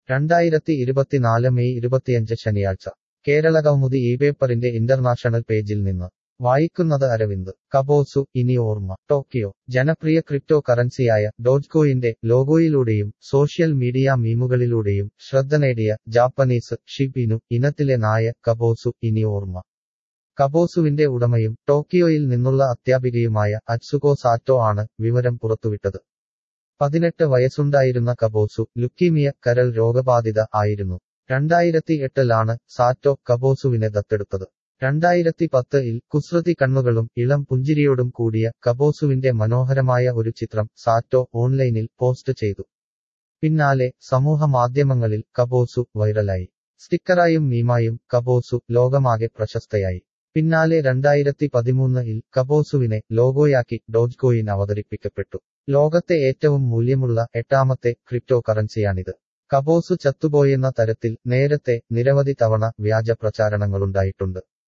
2024 May 25 ശനിയാഴ്ച കേരളകൗമുദി പേപ്പറിന്റെ international പേജിൽ നിന്ന് വായിക്കുന്നത് അരവിന്ദ്. കബോസു ഇനി ഓർമ്മ. ടോക്കിയോ. ജനപ്രിയ ക്രിപ്റ്റോ കറൻസിയായ ഡോജ്കോയിന്റെ ലോഗോയിലൂടെയും സോഷ്യൽ മീഡിയ മീമുകളിലൂടെയും ശ്രദ്ധ നേടിയ ജാപ്പനീസ് ഷിബ് ഇനു ഇനത്തിലെ നായ കബോസു ഇനി ഓർമ്മ. കബോസുവിന്റെ ഉടമയും ടോക്കിയോയിൽ നിന്നുള്ള അധ്യാപികയുമായ അറ്റ്സുകോ സാറ്റോ ആണ് വിവരം പുറത്തുവിട്ടത്. 18 വയസ്സുണ്ടായിരുന്ന കബോസു ലുക്കീമിയ കരൾ രോഗബാധിത ആയിരുന്നു. 2008 സാറ്റോ കബോസുവിനെ ദത്തെടുത്തത്. 2010 കുസൃതി കണ്ണുകളും ഇളം പുഞ്ചിരിയോടും കൂടിയ കബോസുവിന്റെ മനോഹരമായ ഒരു ചിത്രം സാറ്റോ ഓൺലൈനിൽ പോസ്റ്റ് ചെയ്തു. പിന്നാലെ സമൂഹ മാധ്യമങ്ങളിൽ കബോസു വൈറലായി. സ്റ്റിക്കറായും മീമായും കബോസു ലോകമാകെ പ്രശസ്തയായി. പിന്നാലെ 2013 കബോസുവിനെ ലോഗോയാക്കി ഡോജ്കോയിൻ അവതരിപ്പിക്കപ്പെട്ടു. ലോകത്തെ ഏറ്റവും മൂല്യമുള്ള 8ാമത്തെ ക്രിപ്റ്റോ കറൻസിയാണിത്. കബോസു ചത്തുപോയെന്ന തരത്തിൽ നേരത്തെ നിരവധി തവണ വ്യാജ പ്രചാരണങ്ങളുണ്ടായിട്ടുണ്ട്.